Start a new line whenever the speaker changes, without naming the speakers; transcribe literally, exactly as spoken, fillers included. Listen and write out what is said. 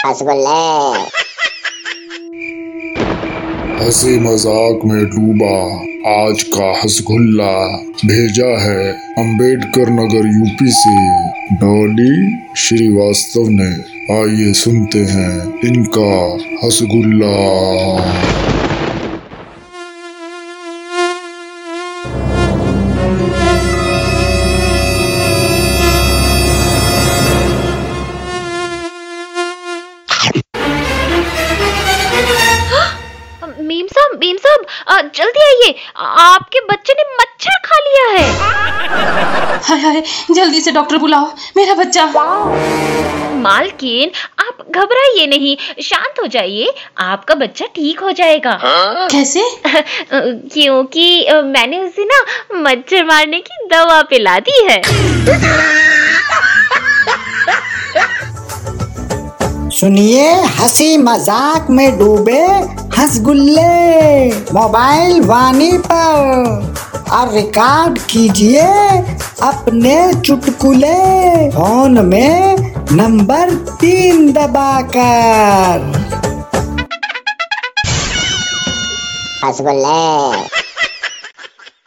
रसगुल्ले।
हंसी मजाक में डूबा आज का हसगुल्ला भेजा है अंबेडकर नगर यूपी से डॉली श्रीवास्तव ने। आइए सुनते हैं इनका हसगुल्ला।
मीम साहब मीम साहब जल्दी आइए, आपके बच्चे ने मच्छर खा लिया है।
हाय हाय, जल्दी से डॉक्टर बुलाओ, मेरा बच्चा।
मालकिन आप घबराइए नहीं, शांत हो जाइए, आपका बच्चा ठीक हो जाएगा।
कैसे?
क्योंकि मैंने उसे ना मच्छर मारने की दवा पिला दी है।
सुनिए हंसी मजाक में डूबे हंसगुल्ले मोबाइल वाणी पर और रिकॉर्ड कीजिए अपने चुटकुले फोन में नंबर तीन दबाकर।
रसगुल्ले।